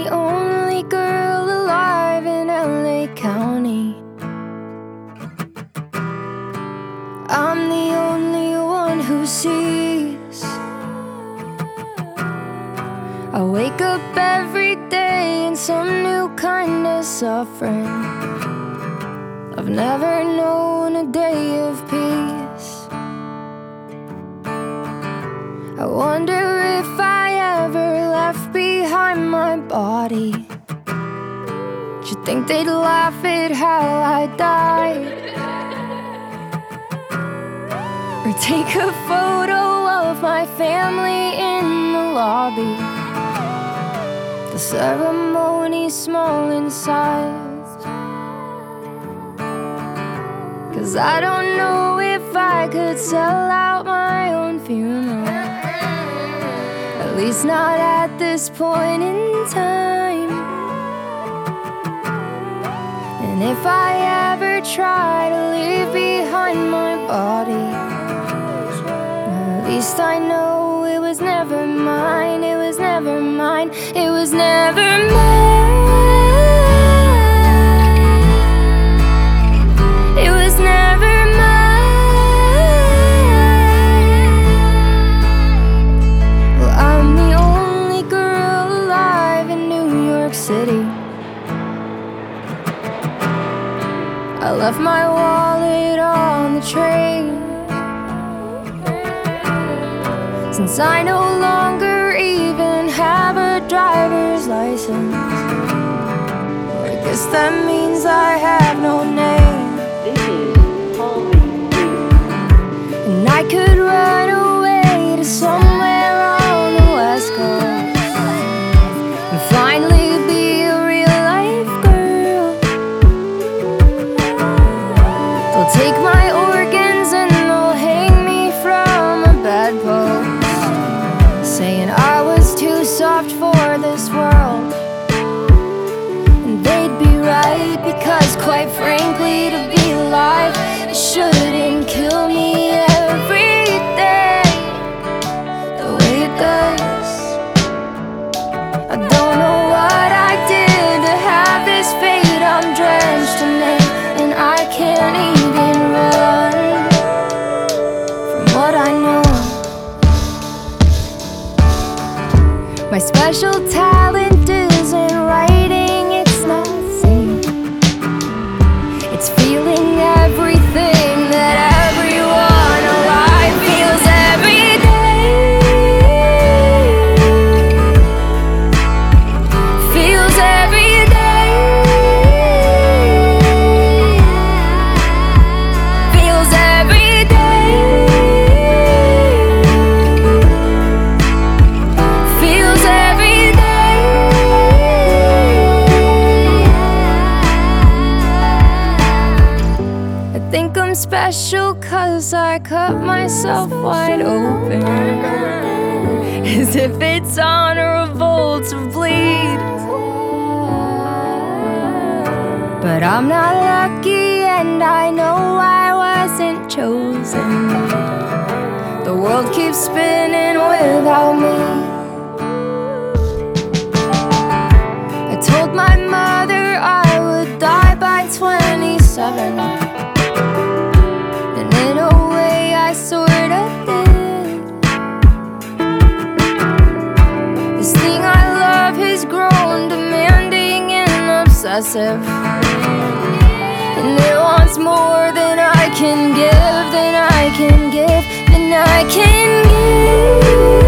the only girl alive in LA County. I'm the only one who sees. I wake up every day in some new kind of suffering. I've never known a day of peace. I wonder if I ever left behind my body. Do you think they'd laugh at how I died? Or take a photo of my family in the lobby? The ceremony's small in size. 'Cause I don't know if I could sell out my own funeral. At least not at this point in time. And if I ever try to leave behind my body, at least I know it was never mine. It was never mine. It was never mine. It was never City. I left my wallet on the train. Since I no longer even have a driver's license, I guess that means I have no name. This is Holly. And I could run away to somewhere on the West Coast and finally take my organs and they'll hang me from a bedpost, saying I was too soft for this world. And they'd be right, because quite frankly, to be alive shouldn't kill me every day the way it does. I don't know what I did to have this fate. I'm drenched in it and I can't even run from what I know. My special talent isn't writing, it's not singing. It's feeling everything that everyone alive feels every day. Feels every day. Feels every day. Feels every day. I think I'm special 'cause I cut myself wide open, as if it's honorable to bleed. But I'm not lucky and I know I wasn't chosen. The world keeps spinning without me. I told my mother I would die by 27, and in a way I sorta did. This thing I love has grown demanding and obsessive, and it wants more than I can give, than I can give, than I can give.